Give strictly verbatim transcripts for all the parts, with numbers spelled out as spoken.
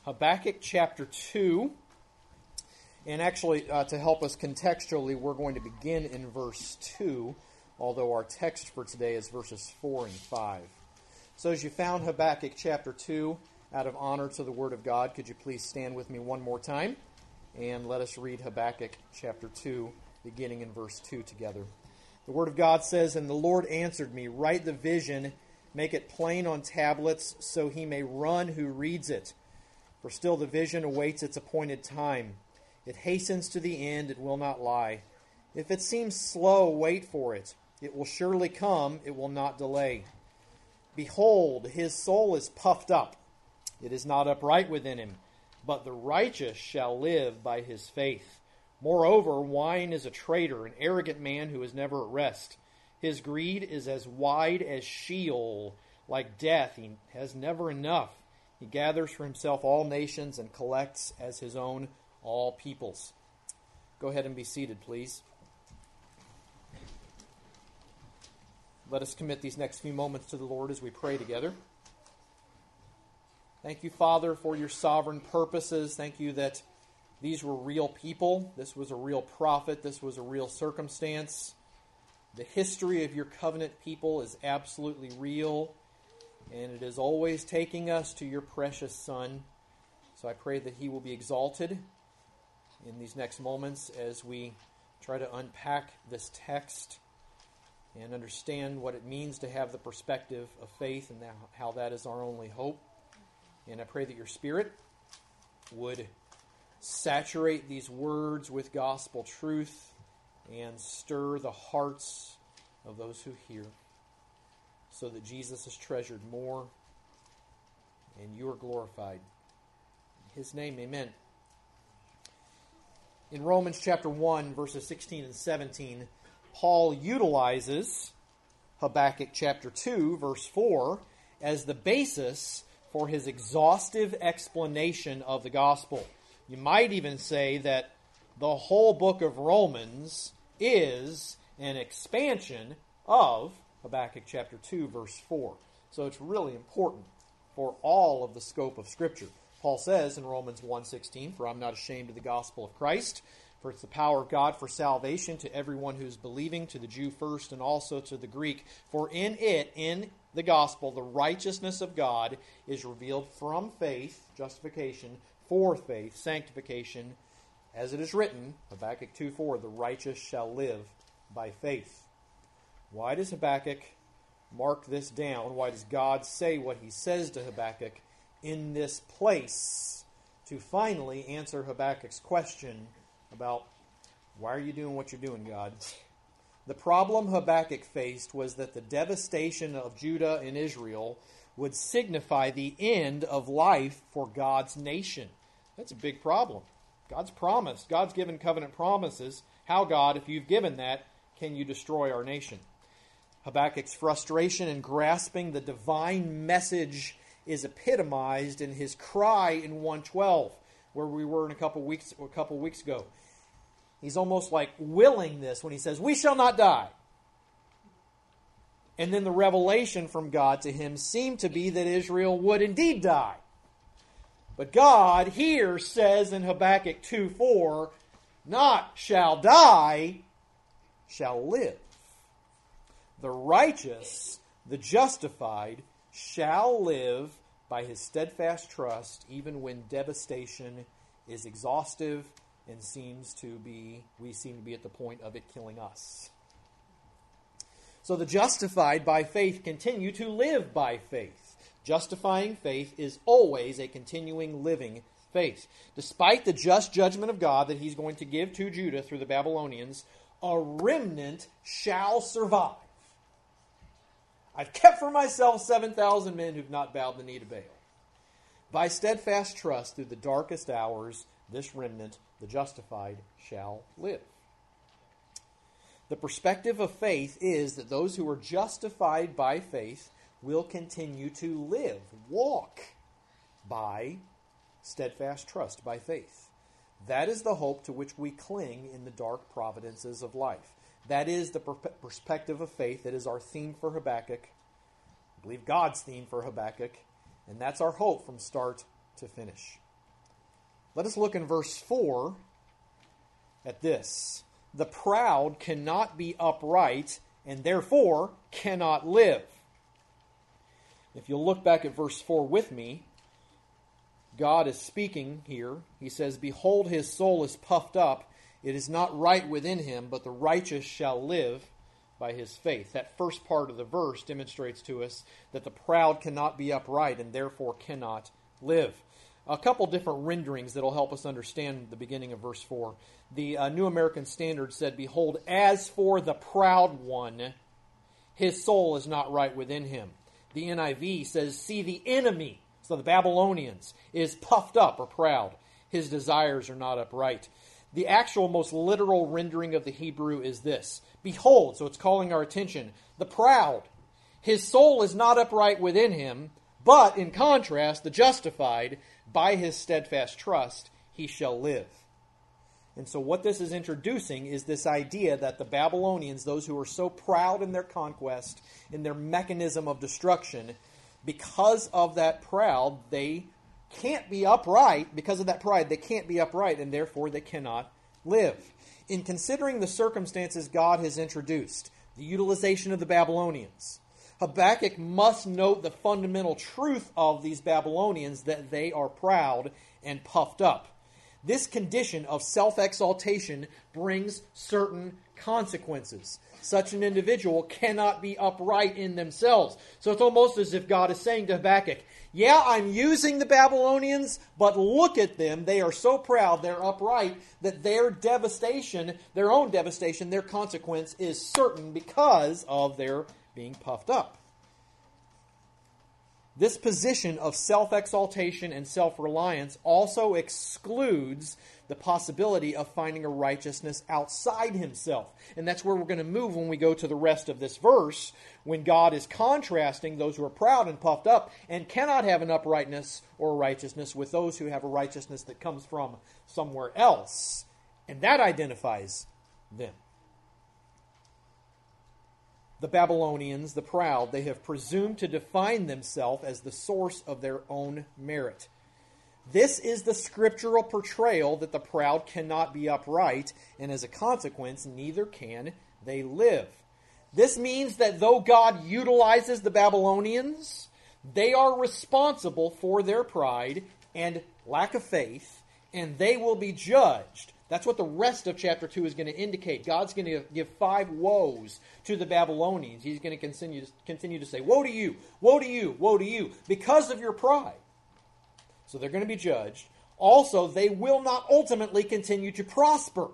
Habakkuk chapter two. And actually, uh, to help us contextually, we're going to begin in verse two, although our text for today is verses four and five. So as you found Habakkuk chapter two, out of honor to the Word of God, could you please stand with me one more time? And let us read Habakkuk chapter two, beginning in verse two together. The Word of God says, "And the Lord answered me, write the vision, make it plain on tablets, so he may run who reads it. For still the vision awaits its appointed time. It hastens to the end, it will not lie. If it seems slow, wait for it. It will surely come, it will not delay. Behold, his soul is puffed up. It is not upright within him, but the righteous shall live by his faith. Moreover, wine is a traitor, an arrogant man who is never at rest. His greed is as wide as Sheol, like death. He has never enough. He gathers for himself all nations and collects as his own all peoples." Go ahead and be seated, please. Let us commit these next few moments to the Lord as we pray together. Thank you, Father, for your sovereign purposes. Thank you that these were real people. This was a real prophet. This was a real circumstance. The history of your covenant people is absolutely real, and it is always taking us to your precious Son. So I pray that he will be exalted in these next moments as we try to unpack this text and understand what it means to have the perspective of faith and how that is our only hope. And I pray that your Spirit would saturate these words with gospel truth and stir the hearts of those who hear, so that Jesus is treasured more and you are glorified. In his name, amen. In Romans chapter one, verses sixteen and seventeen, Paul utilizes Habakkuk chapter two, verse four, as the basis for his exhaustive explanation of the gospel. You might even say that the whole book of Romans is an expansion of Habakkuk chapter two, verse four. So it's really important for all of the scope of Scripture. Paul says in Romans one sixteen, "For I'm not ashamed of the gospel of Christ, for it's the power of God for salvation to everyone who's believing, to the Jew first and also to the Greek. For in it, in the gospel, the righteousness of God is revealed from faith," justification, "for faith," sanctification, as it is written, Habakkuk two four, "The righteous shall live by faith." Why does Habakkuk mark this down? Why does God say what he says to Habakkuk in this place to finally answer Habakkuk's question about why are you doing what you're doing, God? The problem Habakkuk faced was that the devastation of Judah and Israel would signify the end of life for God's nation. That's a big problem. God's promise, God's given covenant promises. How, God, if you've given that, can you destroy our nation? Habakkuk's frustration in grasping the divine message is epitomized in his cry in one twelve, where we were in a couple weeks a couple weeks ago. He's almost like willing this when he says, "We shall not die." And then the revelation from God to him seemed to be that Israel would indeed die. But God here says in Habakkuk two four, not shall die, shall live. The righteous, the justified, shall live by his steadfast trust, even when devastation is exhaustive and seems to be, we seem to be at the point of it killing us. So the justified by faith continue to live by faith. Justifying faith is always a continuing living faith. Despite the just judgment of God that he's going to give to Judah through the Babylonians, a remnant shall survive. I've kept for myself seven thousand men who've not bowed the knee to Baal. By steadfast trust through the darkest hours, this remnant, the justified, shall live. The perspective of faith is that those who are justified by faith will continue to live, walk by steadfast trust, by faith. That is the hope to which we cling in the dark providences of life. That is the per- perspective of faith. That is our theme for Habakkuk. I believe God's theme for Habakkuk. And that's our hope from start to finish. Let us look in verse four at this. The proud cannot be upright, and therefore cannot live. If you'll look back at verse four with me, God is speaking here. He says, "Behold, his soul is puffed up. It is not right within him, but the righteous shall live by his faith." That first part of the verse demonstrates to us that the proud cannot be upright and therefore cannot live. A couple different renderings that will help us understand the beginning of verse four. The uh, New American Standard said, "Behold, as for the proud one, his soul is not right within him." The N I V says, "See, the enemy," so the Babylonians, "is puffed up," or proud. "His desires are not upright." The actual most literal rendering of the Hebrew is this: "Behold," so it's calling our attention, "the proud, his soul is not upright within him, but in contrast, the justified, by his steadfast trust, he shall live." And so what this is introducing is this idea that the Babylonians, those who are so proud in their conquest, in their mechanism of destruction, because of that proud, they can't be upright. Because of that pride, they can't be upright, and therefore they cannot live. In considering the circumstances God has introduced, the utilization of the Babylonians, Habakkuk must note the fundamental truth of these Babylonians, that they are proud and puffed up. This condition of self-exaltation brings certain consequences. Such an individual cannot be upright in themselves. So it's almost as if God is saying to Habakkuk, yeah, I'm using the Babylonians, but look at them. They are so proud, they're upright, that their devastation, their own devastation, their consequence is certain because of their being puffed up. This position of self-exaltation and self-reliance also excludes the possibility of finding a righteousness outside himself. And that's where we're going to move when we go to the rest of this verse, when God is contrasting those who are proud and puffed up and cannot have an uprightness or a righteousness with those who have a righteousness that comes from somewhere else. And that identifies them. The Babylonians, the proud, they have presumed to define themselves as the source of their own merit. This is the scriptural portrayal that the proud cannot be upright, and as a consequence, neither can they live. This means that though God utilizes the Babylonians, they are responsible for their pride and lack of faith, and they will be judged. That's what the rest of chapter two is going to indicate. God's going to give five woes to the Babylonians. He's going to continue to, continue to say, woe to you, woe to you, woe to you, because of your pride. So they're going to be judged. Also, they will not ultimately continue to prosper.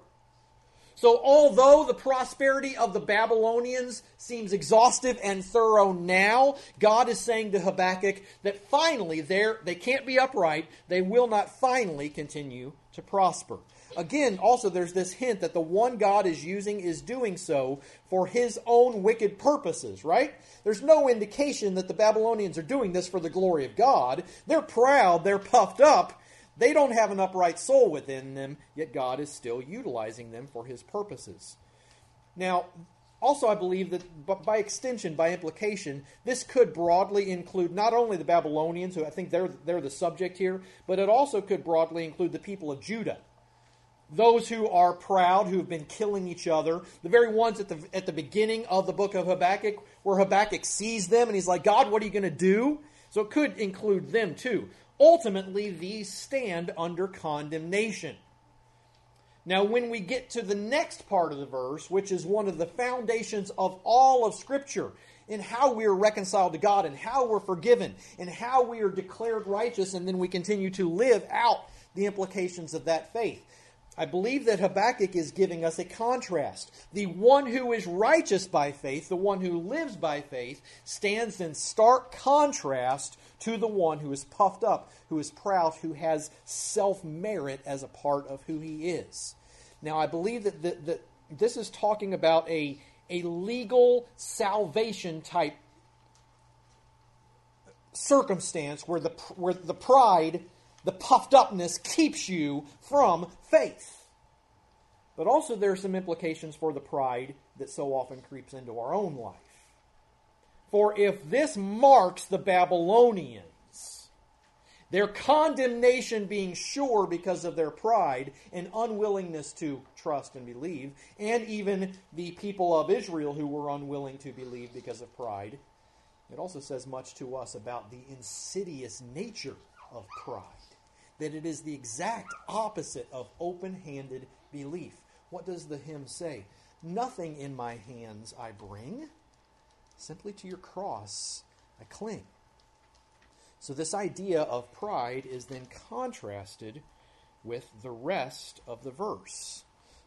So although the prosperity of the Babylonians seems exhaustive and thorough now, God is saying to Habakkuk that finally they're, they can't be upright. They will not finally continue to prosper. Again, also there's this hint that the one God is using is doing so for his own wicked purposes, right? There's no indication that the Babylonians are doing this for the glory of God. They're proud, they're puffed up. They don't have an upright soul within them, yet God is still utilizing them for his purposes. Now, also I believe that by extension, by implication, this could broadly include not only the Babylonians, who I think they're, they're the subject here, but it also could broadly include the people of Judah. Those who are proud, who have been killing each other, the very ones at the at the beginning of the book of Habakkuk, where Habakkuk sees them and he's like, God, what are you going to do? So it could include them too. Ultimately, these stand under condemnation. Now, when we get to the next part of the verse, which is one of the foundations of all of Scripture, in how we are reconciled to God and how we're forgiven and how we are declared righteous, and then we continue to live out the implications of that faith, I believe that Habakkuk is giving us a contrast. The one who is righteous by faith, the one who lives by faith, stands in stark contrast to the one who is puffed up, who is proud, who has self-merit as a part of who he is. Now, I believe that, that, that this is talking about a, a legal salvation type circumstance where the, where the pride, the puffed upness keeps you from faith. But also there are some implications for the pride that so often creeps into our own life. For if this marks the Babylonians, Their condemnation being sure because of their pride and unwillingness to trust and believe, and even the people of Israel who were unwilling to believe because of pride. It also says much to us about the insidious nature of pride, that it is the exact opposite of open-handed belief. What does the hymn say? Nothing in my hands I bring, simply to your cross I cling. So this idea of pride is then contrasted with the rest of the verse.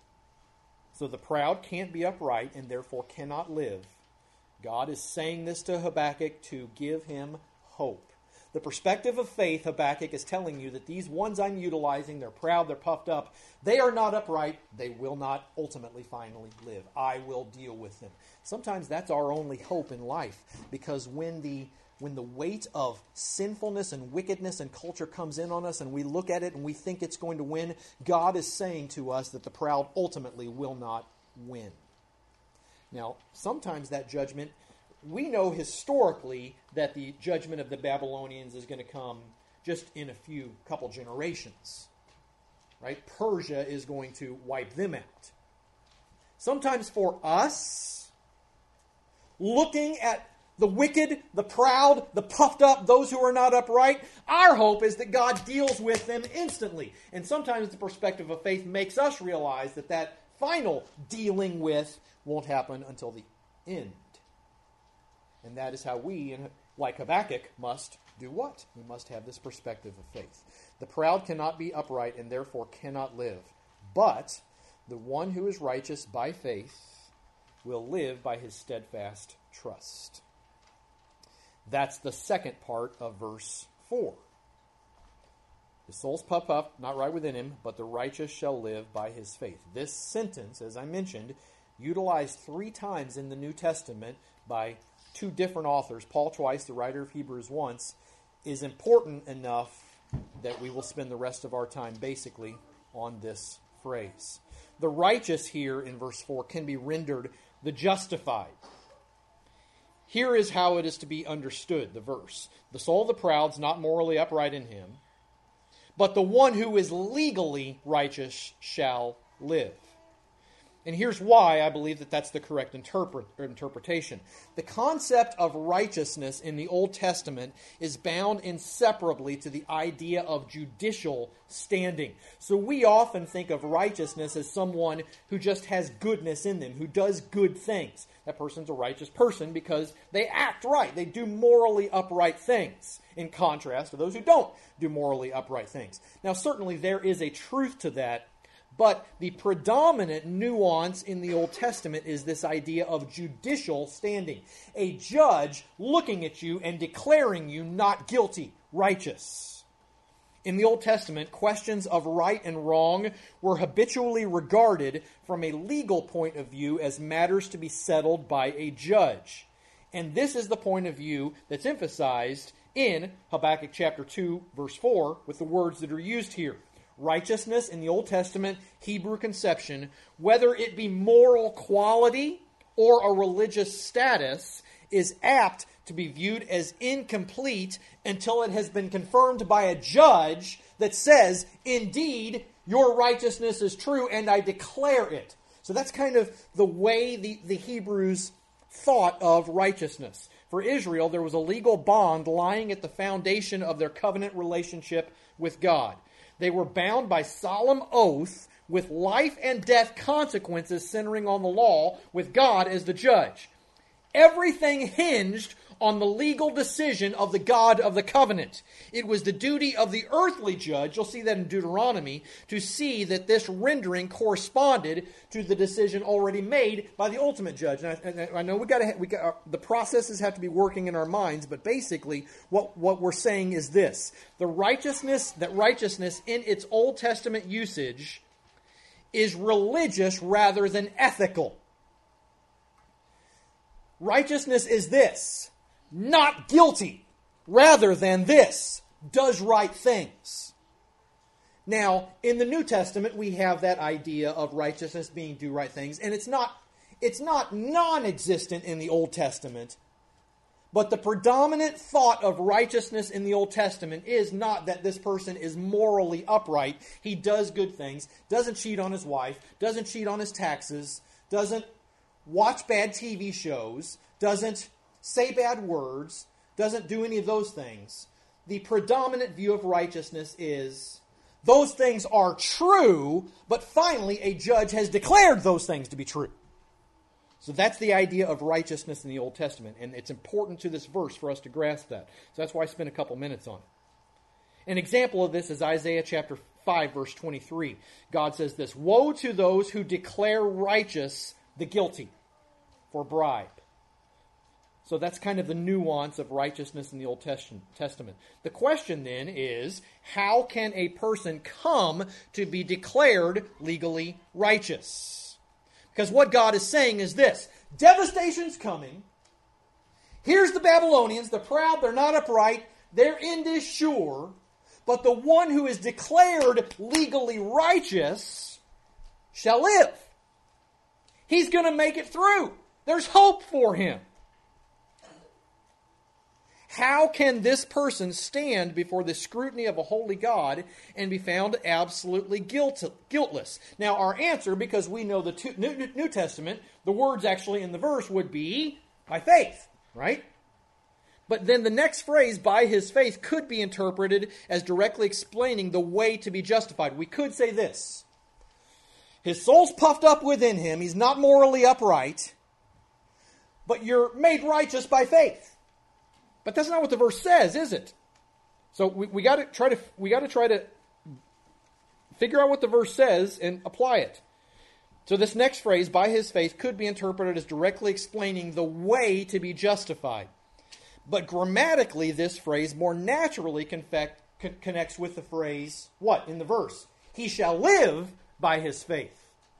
So the proud can't be upright and therefore cannot live. God is saying this to Habakkuk to give him hope. The perspective of faith, Habakkuk is telling you that these ones I'm utilizing, they're proud, they're puffed up, they are not upright, they will not ultimately finally live. I will deal with them. Sometimes that's our only hope in life, because when the when the weight of sinfulness and wickedness and culture comes in on us and we look at it and we think it's going to win, God is saying to us that the proud ultimately will not win. Now, sometimes that judgment, we know historically that the judgment of the Babylonians is going to come just in a few couple generations. Right? Persia is going to wipe them out. Sometimes for us, looking at the wicked, the proud, the puffed up, those who are not upright, our hope is that God deals with them instantly. And sometimes the perspective of faith makes us realize that that final dealing with won't happen until the end. And that is how we, like Habakkuk, must do what? We must have this perspective of faith. The proud cannot be upright and therefore cannot live. But the one who is righteous by faith will live by his steadfast trust. That's the second part of verse four. His soul's puffed up, not right within him, but the righteous shall live by his faith. This sentence, as I mentioned, utilized three times in the New Testament by two different authors, Paul twice, the writer of Hebrews once, is important enough that we will spend the rest of our time basically on this phrase. The righteous here in verse four can be rendered the justified. Here is how it is to be understood, the verse. The soul of the proud is not morally upright in him, but the one who is legally righteous shall live. And here's why I believe that that's the correct interpret, interpretation. The concept of righteousness in the Old Testament is bound inseparably to the idea of judicial standing. So we often think of righteousness as someone who just has goodness in them, who does good things. That person's a righteous person because they act right. They do morally upright things, in contrast to those who don't do morally upright things. Now, certainly there is a truth to that. But the predominant nuance in the Old Testament is this idea of judicial standing. A judge looking at you and declaring you not guilty, righteous. In the Old Testament, questions of right and wrong were habitually regarded from a legal point of view as matters to be settled by a judge. And this is the point of view that's emphasized in Habakkuk chapter two, verse four, with the words that are used here. Righteousness in the Old Testament Hebrew conception, whether it be moral quality or a religious status, is apt to be viewed as incomplete until it has been confirmed by a judge that says, indeed, your righteousness is true and I declare it. So that's kind of the way the, the Hebrews thought of righteousness. For Israel, there was a legal bond lying at the foundation of their covenant relationship with God. They were bound by solemn oath with life and death consequences centering on the law, with God as the judge. Everything hinged on the legal decision of the God of the covenant. It was the duty of the earthly judge, you'll see that in Deuteronomy, to see that this rendering corresponded to the decision already made by the ultimate judge. And I, and I know we got to, we got the processes have to be working in our minds, but basically what, what we're saying is this: the righteousness, that righteousness in its Old Testament usage is religious rather than ethical. Righteousness is this: not guilty, rather than this, does right things. Now, in the New Testament, we have that idea of righteousness being do right things, and it's not, it's not non-existent in the Old Testament, But the predominant thought of righteousness in the Old Testament is not that this person is morally upright. He does good things, doesn't cheat on his wife, doesn't cheat on his taxes, doesn't watch bad T V shows, doesn't say bad words, doesn't do any of those things. The predominant view of righteousness is those things are true, but finally a judge has declared those things to be true. So that's the idea of righteousness in the Old Testament, and it's important to this verse for us to grasp that. So that's why I spent a couple minutes on it. An example of this is Isaiah chapter five, verse twenty-three. God says this, "Woe to those who declare righteous the guilty for bribe." So that's kind of the nuance of righteousness in the Old Testament. The question then is, how can a person come to be declared legally righteous? Because what God is saying is this: devastation's coming. Here's the Babylonians. They're proud. They're not upright. Their end is sure. But the one who is declared legally righteous shall live. He's going to make it through. There's hope for him. How can this person stand before the scrutiny of a holy God and be found absolutely guilt, guiltless? Now, our answer, because we know the two, New, New Testament, the words actually in the verse would be by faith, right? But then the next phrase, by his faith, could be interpreted as directly explaining the way to be justified. We could say this: his soul's puffed up within him, he's not morally upright, but you're made righteous by faith. But that's not what the verse says, is it? So we, we got to try to we got to try to figure out what the verse says and apply it. So this next phrase, by his faith, could be interpreted as directly explaining the way to be justified. But grammatically, this phrase more naturally confect, con- connects with the phrase, what, in the verse? He shall live by his faith.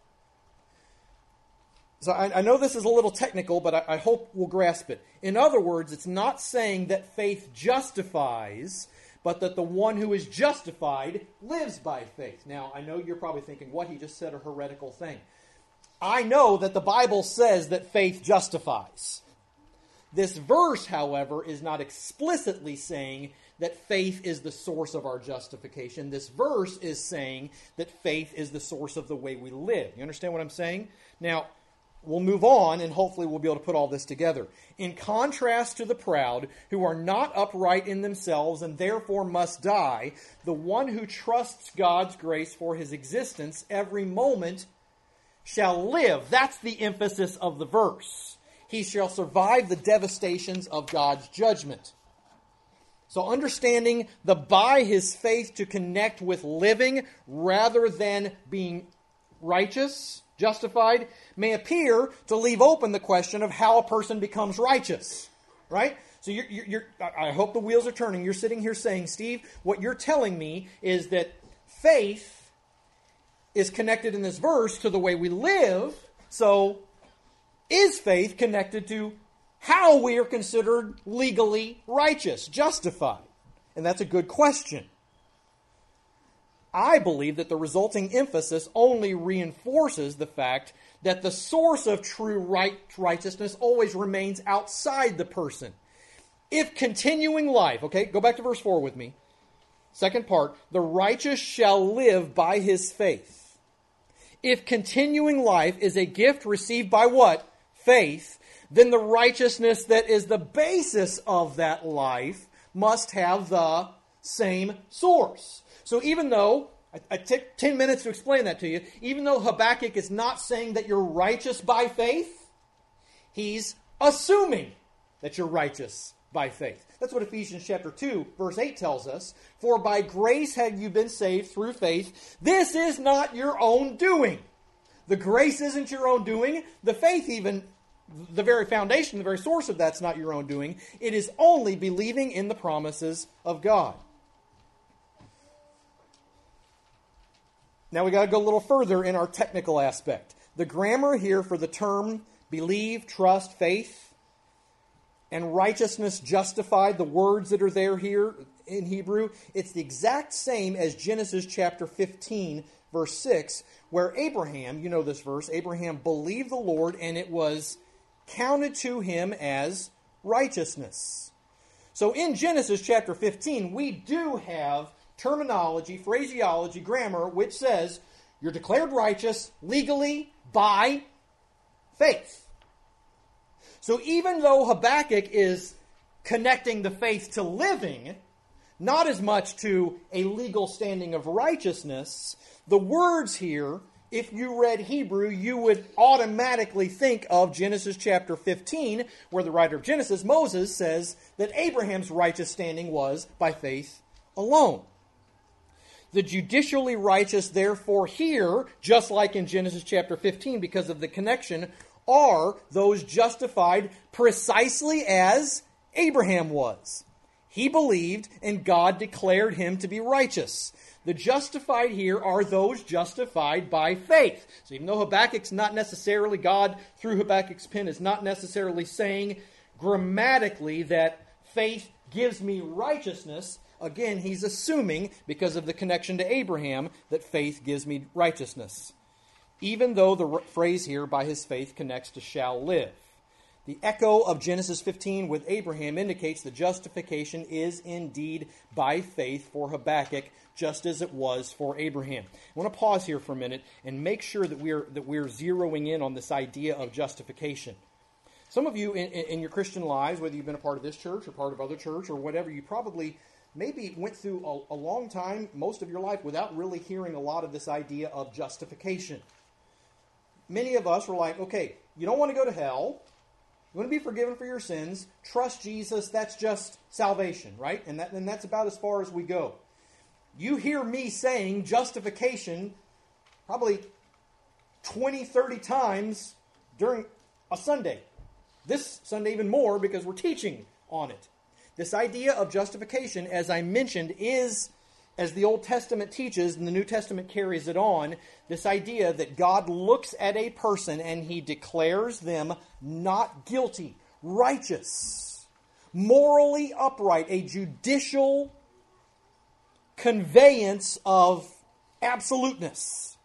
So I, I know this is a little technical, but I, I hope we'll grasp it. In other words, it's not saying that faith justifies, but that the one who is justified lives by faith. Now, I know you're probably thinking, what, he just said a heretical thing. I know that the Bible says that faith justifies. This verse, however, is not explicitly saying that faith is the source of our justification. This verse is saying that faith is the source of the way we live. You understand what I'm saying? Now, we'll move on, and hopefully we'll be able to put all this together. In contrast to the proud, who are not upright in themselves and therefore must die, the one who trusts God's grace for his existence every moment shall live. That's the emphasis of the verse. He shall survive the devastations of God's judgment. So understanding the by his faith to connect with living rather than being righteous, justified, may appear to leave open the question of how a person becomes righteous, right? So you're, you're, you're, I hope the wheels are turning. You're sitting here saying, Steve, what you're telling me is that faith is connected in this verse to the way we live. So is faith connected to how we are considered legally righteous, justified? And that's a good question. I believe that the resulting emphasis only reinforces the fact that the source of true right, righteousness always remains outside the person. If continuing life, okay, go back to verse four with me. Second part, the righteous shall live by his faith. If continuing life is a gift received by what? Faith. Then the righteousness that is the basis of that life must have the same source. So even though, I, I took ten minutes to explain that to you, even though Habakkuk is not saying that you're righteous by faith, he's assuming that you're righteous by faith. That's what Ephesians chapter two, verse eight tells us. For by grace have you been saved through faith. This is not your own doing. The grace isn't your own doing. The faith even, the very foundation, the very source of that's not your own doing. It is only believing in the promises of God. Now we got to go a little further in our technical aspect. The grammar here for the term believe, trust, faith, and righteousness justified, the words that are there here in Hebrew, it's the exact same as Genesis chapter fifteen, verse six, where Abraham, you know this verse, Abraham believed the Lord and it was counted to him as righteousness. So in Genesis chapter fifteen, we do have terminology, phraseology, grammar, which says you're declared righteous legally by faith. So even though Habakkuk is connecting the faith to living, not as much to a legal standing of righteousness, the words here, if you read Hebrew, you would automatically think of Genesis chapter fifteen, where the writer of Genesis, Moses, says that Abraham's righteous standing was by faith alone. The judicially righteous, therefore, here, just like in Genesis chapter fifteen, because of the connection, are those justified precisely as Abraham was. He believed, and God declared him to be righteous. The justified here are those justified by faith. So even though Habakkuk's not necessarily, God through Habakkuk's pen is not necessarily saying grammatically that faith gives me righteousness, again, he's assuming, because of the connection to Abraham, that faith gives me righteousness. Even though the phrase here, by his faith, connects to shall live. The echo of Genesis fifteen with Abraham indicates that justification is indeed by faith for Habakkuk, just as it was for Abraham. I want to pause here for a minute and make sure that we're that we're zeroing in on this idea of justification. Some of you in, in your Christian lives, whether you've been a part of this church or part of other church or whatever, you probably maybe went through a, a long time, most of your life, without really hearing a lot of this idea of justification. Many of us were like, okay, you don't want to go to hell. You want to be forgiven for your sins. Trust Jesus. That's just salvation, right? And, that, and that's about as far as we go. You hear me saying justification probably twenty, thirty times during a Sunday. This Sunday even more because we're teaching on it. This idea of justification, as I mentioned, is, as the Old Testament teaches and the New Testament carries it on, this idea that God looks at a person and he declares them not guilty, righteous, morally upright, a judicial conveyance of absoluteness.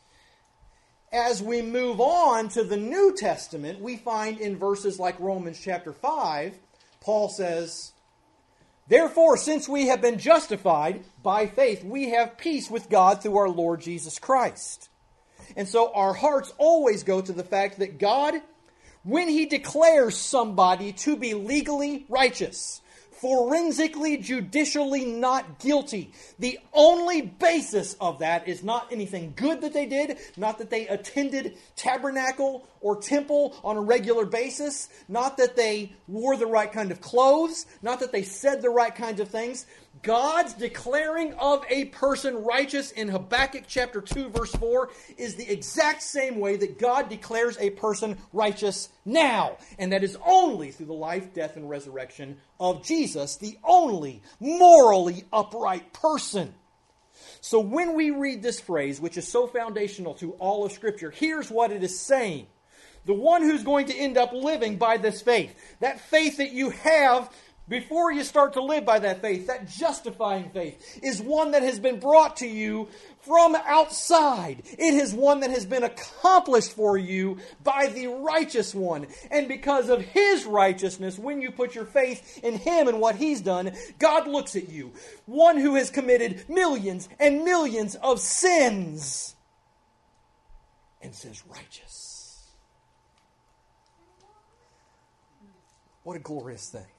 As we move on to the New Testament, we find in verses like Romans chapter five, Paul says, therefore, since we have been justified by faith, we have peace with God through our Lord Jesus Christ. And so our hearts always go to the fact that God, when He declares somebody to be legally righteous, forensically, judicially not guilty, the only basis of that is not anything good that they did, not that they attended tabernacle or temple on a regular basis, not that they wore the right kind of clothes, not that they said the right kinds of things. God's declaring of a person righteous in Habakkuk chapter two verse four is the exact same way that God declares a person righteous now. And that is only through the life, death, and resurrection of Jesus, the only morally upright person. So when we read this phrase, which is so foundational to all of Scripture, here's what it is saying. The one who's going to end up living by this faith, that faith that you have before you start to live by that faith, that justifying faith, is one that has been brought to you from outside. It is one that has been accomplished for you by the righteous one. And because of His righteousness, when you put your faith in Him and what He's done, God looks at you, one who has committed millions and millions of sins, and says, righteous. What a glorious thing.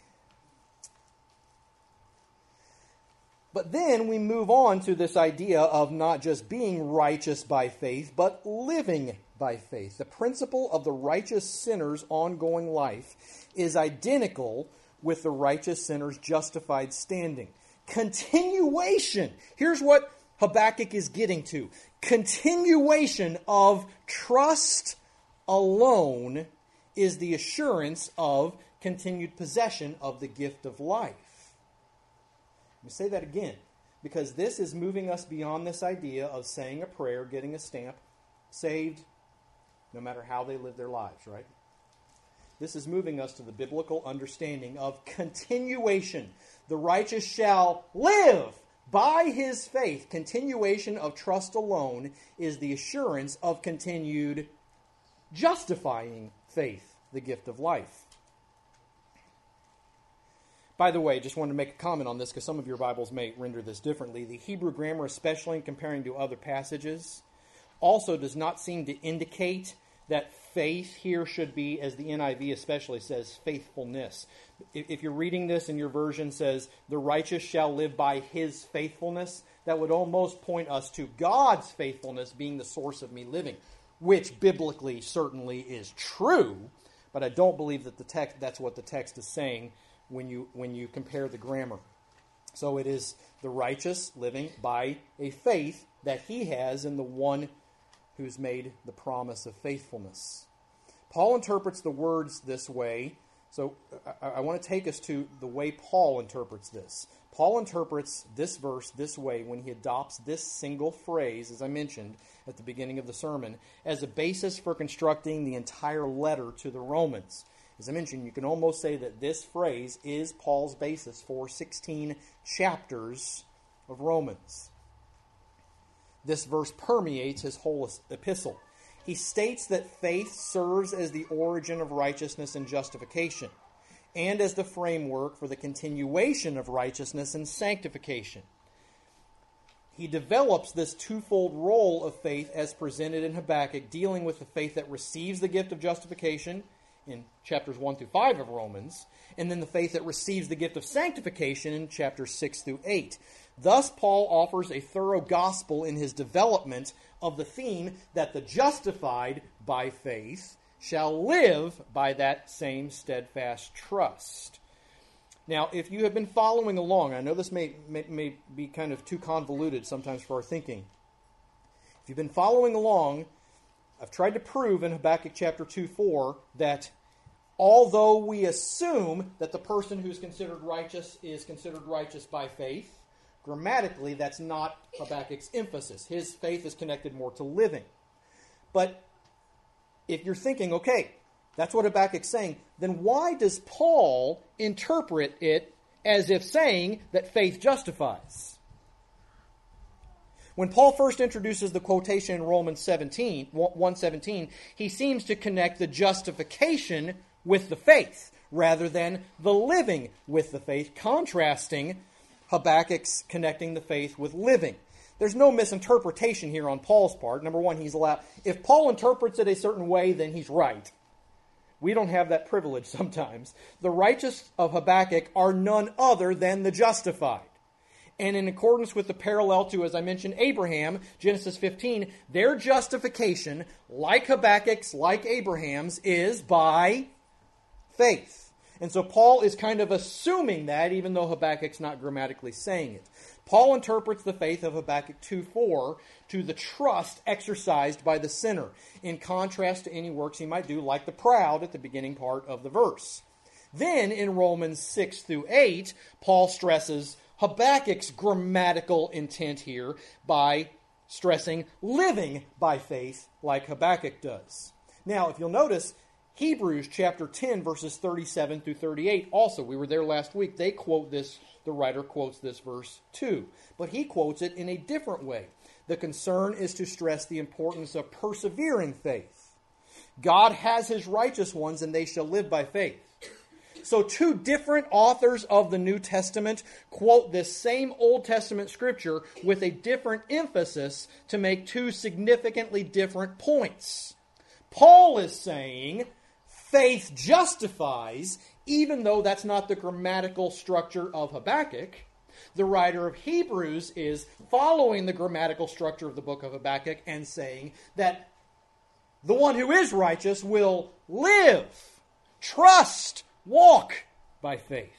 But then we move on to this idea of not just being righteous by faith, but living by faith. The principle of the righteous sinner's ongoing life is identical with the righteous sinner's justified standing. Continuation. Here's what Habakkuk is getting to. Continuation of trust alone is the assurance of continued possession of the gift of life. Let me say that again, because this is moving us beyond this idea of saying a prayer, getting a stamp, saved, no matter how they live their lives, right? This is moving us to the biblical understanding of continuation. The righteous shall live by his faith. Continuation of trust alone is the assurance of continued justifying faith, the gift of life. By the way, just wanted to make a comment on this because some of your Bibles may render this differently. The Hebrew grammar, especially in comparing to other passages, also does not seem to indicate that faith here should be, as the N I V especially says, faithfulness. If you're reading this and your version says, the righteous shall live by his faithfulness, that would almost point us to God's faithfulness being the source of me living, which biblically certainly is true, but I don't believe that the text that's what the text is saying when you when you compare the grammar. So it is the righteous living by a faith that he has in the one who's made the promise of faithfulness. Paul interprets the words this way. So I, I want to take us to the way Paul interprets this. Paul interprets this verse this way when he adopts this single phrase, as I mentioned at the beginning of the sermon, as a basis for constructing the entire letter to the Romans. As I mentioned, you can almost say that this phrase is Paul's basis for sixteen chapters of Romans. This verse permeates his whole epistle. He states that faith serves as the origin of righteousness and justification, and as the framework for the continuation of righteousness and sanctification. He develops this twofold role of faith as presented in Habakkuk, dealing with the faith that receives the gift of justification in chapters one through five of Romans, and then the faith that receives the gift of sanctification in chapters six through eight. Thus, Paul offers a thorough gospel in his development of the theme that the justified by faith shall live by that same steadfast trust. Now, if you have been following along, I know this may, may, may be kind of too convoluted sometimes for our thinking. If you've been following along, I've tried to prove in Habakkuk chapter two four that although we assume that the person who's considered righteous is considered righteous by faith, grammatically that's not Habakkuk's emphasis. His faith is connected more to living. But if you're thinking, okay, that's what Habakkuk's saying, then why does Paul interpret it as if saying that faith justifies? When Paul first introduces the quotation in Romans seventeen, one seventeen, he seems to connect the justification with the faith rather than the living with the faith, contrasting Habakkuk's connecting the faith with living. There's no misinterpretation here on Paul's part. Number one, he's allowed. If Paul interprets it a certain way, then he's right. We don't have that privilege sometimes. The righteous of Habakkuk are none other than the justified. And in accordance with the parallel to, as I mentioned, Abraham, Genesis fifteen, their justification, like Habakkuk's, like Abraham's, is by faith. And so Paul is kind of assuming that, even though Habakkuk's not grammatically saying it. Paul interprets the faith of Habakkuk two four to the trust exercised by the sinner, in contrast to any works he might do, like the proud at the beginning part of the verse. Then, in Romans six through eight, Paul stresses Habakkuk's grammatical intent here by stressing living by faith like Habakkuk does. Now, if you'll notice, Hebrews chapter ten, verses thirty-seven through thirty-eight, also, we were there last week, they quote this, the writer quotes this verse too, but he quotes it in a different way. The concern is to stress the importance of persevering faith. God has his righteous ones, and they shall live by faith. So two different authors of the New Testament quote this same Old Testament scripture with a different emphasis to make two significantly different points. Paul is saying faith justifies, even though that's not the grammatical structure of Habakkuk. The writer of Hebrews is following the grammatical structure of the book of Habakkuk and saying that the one who is righteous will live, trust, walk by faith.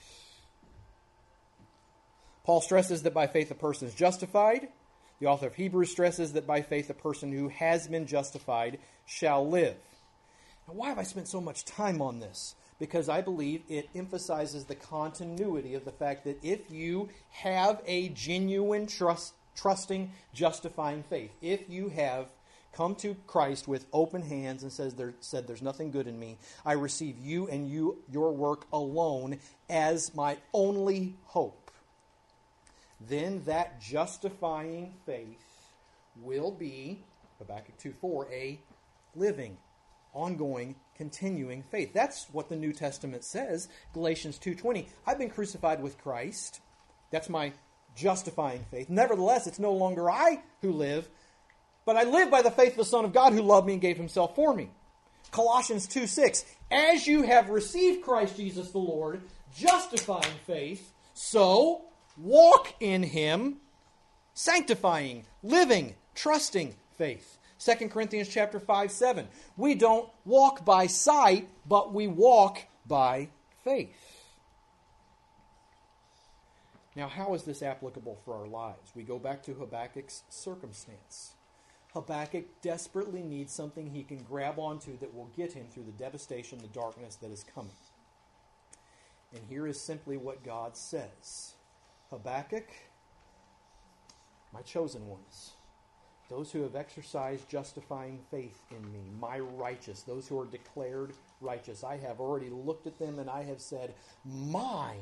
Paul stresses that by faith a person is justified. The author of Hebrews stresses that by faith a person who has been justified shall live. Now, why have I spent so much time on this? Because I believe it emphasizes the continuity of the fact that if you have a genuine, trust, trusting, justifying faith, if you have come to Christ with open hands and says there, said, there's nothing good in me, I receive you and you your work alone as my only hope, then that justifying faith will be, Habakkuk two four, a living ongoing, continuing faith. That's what the New Testament says. Galatians two twenty. I've been crucified with Christ. That's my justifying faith. Nevertheless, it's no longer I who live, but I live by the faith of the Son of God who loved me and gave himself for me. Colossians two six. As you have received Christ Jesus the Lord, justifying faith, so walk in him, sanctifying, living, trusting faith. Second Corinthians chapter five, seven. We don't walk by sight, but we walk by faith. Now, how is this applicable for our lives? We go back to Habakkuk's circumstance. Habakkuk desperately needs something he can grab onto that will get him through the devastation, the darkness that is coming. And here is simply what God says. Habakkuk, my chosen ones, those who have exercised justifying faith in me, my righteous, those who are declared righteous, I have already looked at them and I have said, mine,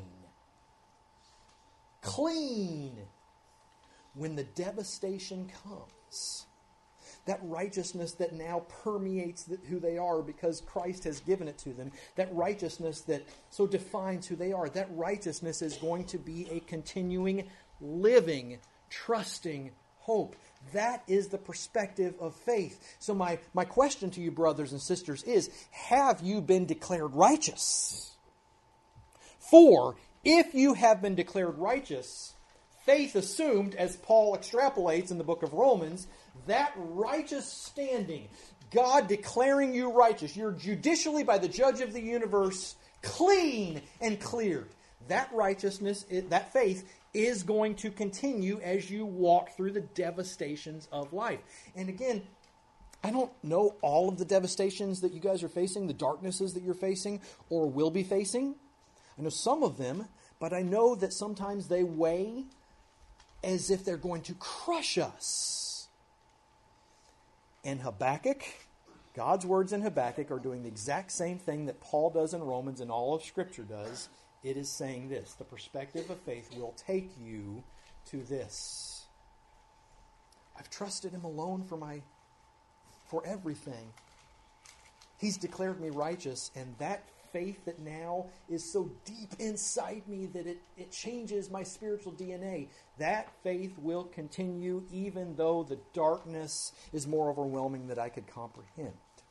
clean. When the devastation comes, that righteousness that now permeates who they are because Christ has given it to them, that righteousness that so defines who they are, that righteousness is going to be a continuing, living, trusting hope. That is the perspective of faith. So my, my question to you, brothers and sisters, is, have you been declared righteous? For, if you have been declared righteous, faith assumed, as Paul extrapolates in the book of Romans, that righteous standing, God declaring you righteous, you're judicially by the judge of the universe clean and cleared. That righteousness, that faith, is going to continue as you walk through the devastations of life. And again, I don't know all of the devastations that you guys are facing, the darknesses that you're facing or will be facing. I know some of them, but I know that sometimes they weigh as if they're going to crush us. And Habakkuk, God's words in Habakkuk are doing the exact same thing that Paul does in Romans and all of Scripture does. It is saying this: the perspective of faith will take you to this. I've trusted him alone for my for everything. He's declared me righteous, and that faith that now is so deep inside me that it, it changes my spiritual D N A, that faith will continue even though the darkness is more overwhelming than I could comprehend.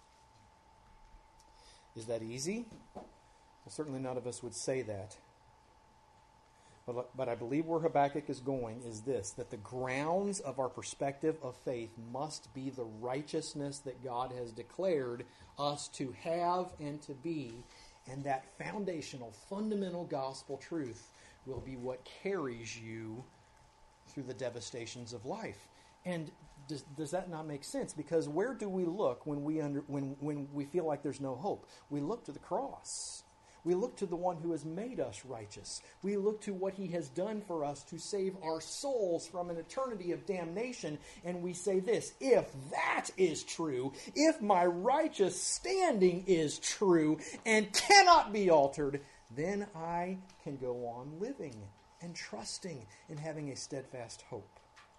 Is that easy? Well, certainly none of us would say that. But, but I believe where Habakkuk is going is this, that the grounds of our perspective of faith must be the righteousness that God has declared us to have and to be, and that foundational, fundamental gospel truth will be what carries you through the devastations of life. And does, does that not make sense? Because where do we look when we under, when when we feel like there's no hope? We look to the cross. We look to the one who has made us righteous. We look to what he has done for us to save our souls from an eternity of damnation. And we say this: if that is true, if my righteous standing is true and cannot be altered, then I can go on living and trusting and having a steadfast hope.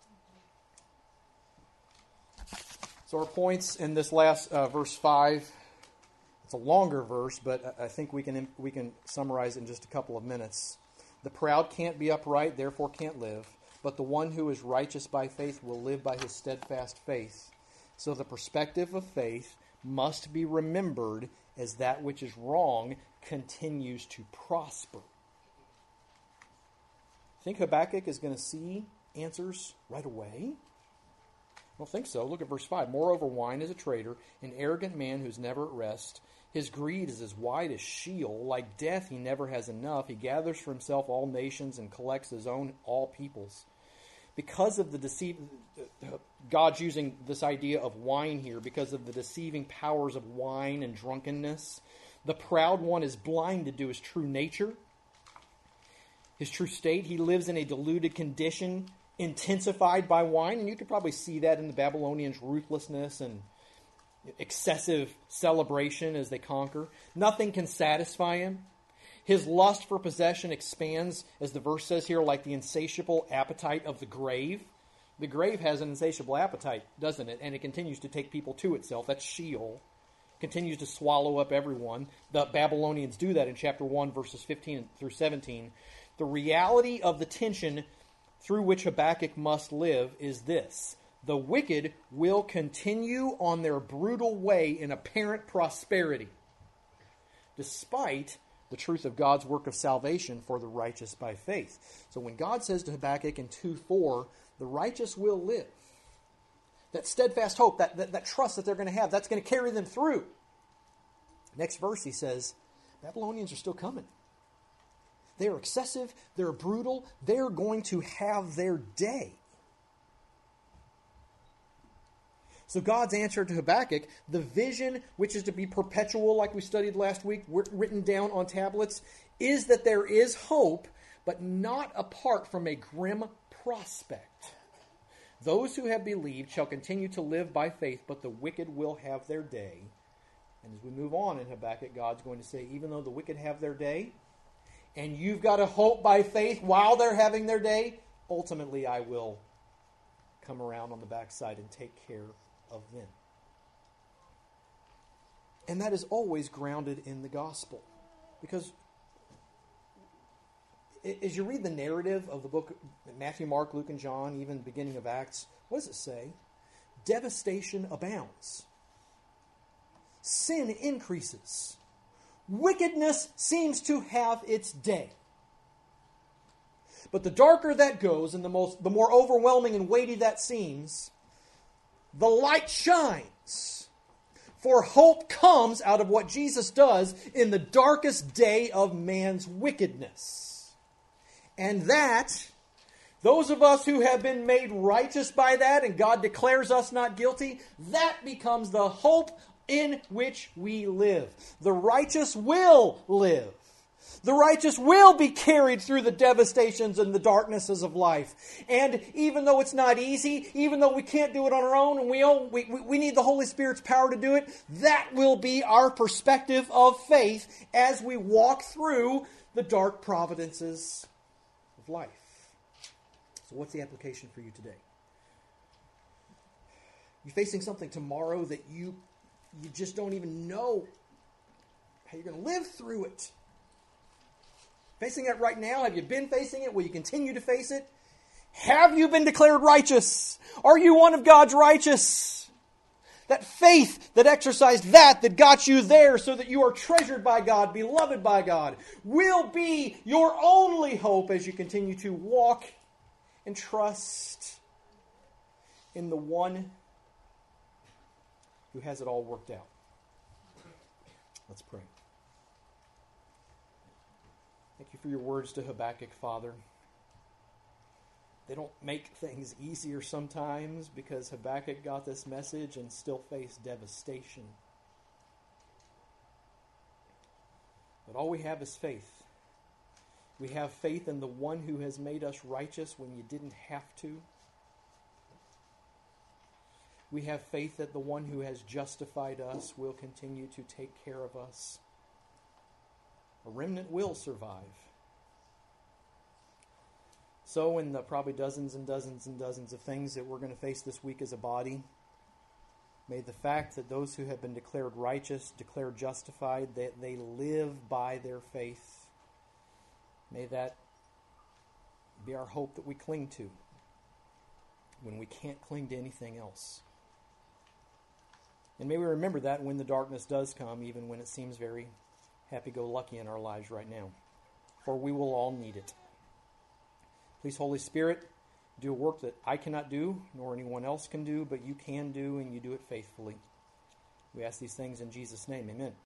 So our points in this last uh, verse five. It's a longer verse, but I think we can we can summarize it in just a couple of minutes. The proud can't be upright, therefore can't live. But the one who is righteous by faith will live by his steadfast faith. So the perspective of faith must be remembered as that which is wrong continues to prosper. Think Habakkuk is going to see answers right away? I don't think so. Look at verse five. Moreover, wine is a traitor, an arrogant man who's never at rest. His greed is as wide as Sheol. Like death, he never has enough. He gathers for himself all nations and collects his own all peoples. Because of the deceit, God's using this idea of wine here, because of the deceiving powers of wine and drunkenness, the proud one is blinded to his true nature, his true state. He lives in a deluded condition, intensified by wine, and you could probably see that in the Babylonians' ruthlessness and excessive celebration as they conquer. Nothing can satisfy him. His lust for possession expands, as the verse says here, like the insatiable appetite of the grave. The grave has an insatiable appetite, doesn't it? And it continues to take people to itself. That's Sheol. continues to swallow up everyone. The Babylonians do that in chapter one, verses fifteen through seventeen. The reality of the tension through which Habakkuk must live is this: the wicked will continue on their brutal way in apparent prosperity, despite the truth of God's work of salvation for the righteous by faith. So when God says to Habakkuk in two four, the righteous will live, that steadfast hope, that, that, that trust that they're going to have, that's going to carry them through. Next verse he says, Babylonians are still coming. They're excessive, they're brutal, they're going to have their day. So God's answer to Habakkuk, the vision which is to be perpetual, like we studied last week, written down on tablets, is that there is hope, but not apart from a grim prospect. Those who have believed shall continue to live by faith, but the wicked will have their day. And as we move on in Habakkuk, God's going to say, even though the wicked have their day, and you've got to hope by faith while they're having their day, ultimately I will come around on the backside and take care of them. And that is always grounded in the gospel. Because as you read the narrative of the book, Matthew, Mark, Luke, and John, even the beginning of Acts, what does it say? Devastation abounds. Sin increases. Wickedness seems to have its day. But the darker that goes, and the most, the more overwhelming and weighty that seems, the light shines. For hope comes out of what Jesus does in the darkest day of man's wickedness. And that, those of us who have been made righteous by that, and God declares us not guilty, that becomes the hope in which we live. The righteous will live. The righteous will be carried through the devastations and the darknesses of life. And even though it's not easy, even though we can't do it on our own, and we, own, we, we need the Holy Spirit's power to do it, that will be our perspective of faith as we walk through the dark providences of life. So what's the application for you today? You're facing something tomorrow that you, you just don't even know how you're going to live through it. Facing it right now? Have you been facing it? Will you continue to face it? Have you been declared righteous? Are you one of God's righteous? That faith that exercised that, that got you there so that you are treasured by God, beloved by God, will be your only hope as you continue to walk and trust in the one who has it all worked out. Let's pray. Thank you for your words to Habakkuk, Father. They don't make things easier sometimes because Habakkuk got this message and still faced devastation. But all we have is faith. We have faith in the one who has made us righteous when you didn't have to. We have faith that the one who has justified us will continue to take care of us. A remnant will survive. So in the probably dozens and dozens and dozens of things that we're going to face this week as a body, may the fact that those who have been declared righteous, declared justified, that they live by their faith, may that be our hope that we cling to when we can't cling to anything else. And may we remember that when the darkness does come, even when it seems very happy-go-lucky in our lives right now. For we will all need it. Please, Holy Spirit, do a work that I cannot do, nor anyone else can do, but you can do, and you do it faithfully. We ask these things in Jesus' name. Amen.